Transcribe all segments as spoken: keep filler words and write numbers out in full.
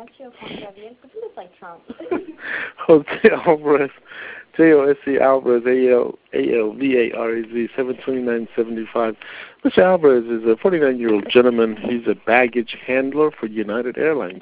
Jose Alvarez, J O S E Alvarez, A L A L V A R A Z, seven twenty-nine seventy-five. Mister Alvarez is a forty-nine-year-old gentleman. He's a baggage handler for United Airlines.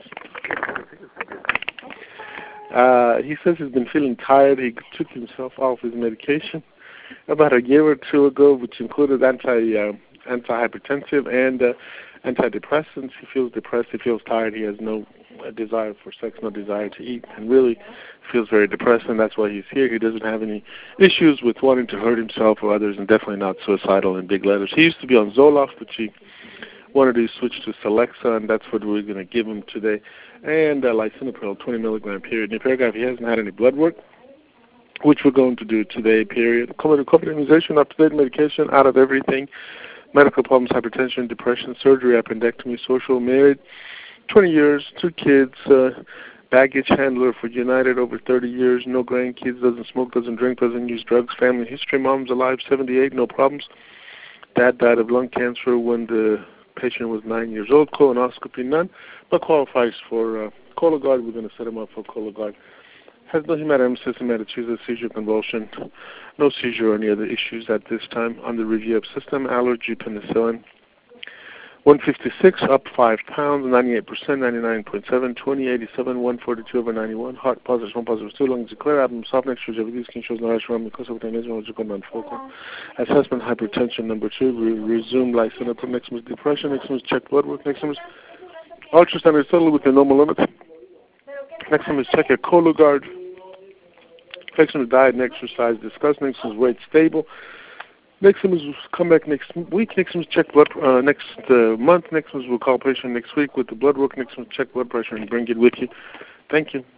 Uh, he says he's been feeling tired. He took himself off his medication about a year or two ago, which included anti uh, antihypertensive and uh, antidepressants. He feels depressed. He feels tired. He has no uh, desire for sex, no desire to eat, and really feels very depressed, and that's why he's here. He doesn't have any issues with wanting to hurt himself or others, and definitely not suicidal in big letters. He used to be on Zoloft, but he wanted to switch to Celexa, and that's what we're going to give him today. And uh, lisinopril, twenty milligram period. In the paragraph, he hasn't had any blood work, which we're going to do today, period. COVID immunization, up-to-date medication, out of everything. Medical problems, hypertension, depression, surgery, appendectomy, social, married, twenty years, two kids, uh, baggage handler for United, over thirty years, no grandkids, doesn't smoke, doesn't drink, doesn't use drugs, family history, mom's alive, seventy-eight, no problems. Dad died of lung cancer when the patient was nine years old, colonoscopy, none, but qualifies for uh, Cologuard. We're going to set him up for Cologuard. Has no hematemesis, hematochezia, seizure, convulsion, no seizure or any other issues at this time. Under review of system, allergy, penicillin. one fifty-six, up five pounds, ninety-eight percent, ninety-nine point seven, twenty, eighty-seven, one forty-two over ninety-one, heart positive, one positive, two, lungs declare, abdomen soft, next shows everything, skin shows no rash around because of non-focal. Assessment, hypertension, number two, re- resume lisinopril, next is depression, next is check blood work, next is ultrasound is totally within normal limits. Next one is check your Cologuard. Next one is diet and exercise. Discuss. Next one is weight stable. Next one is come back next week. Next one is check blood uh, next uh, month. Next one is we'll call patient next week with the blood work. Next one is check blood pressure and bring it with you. Thank you.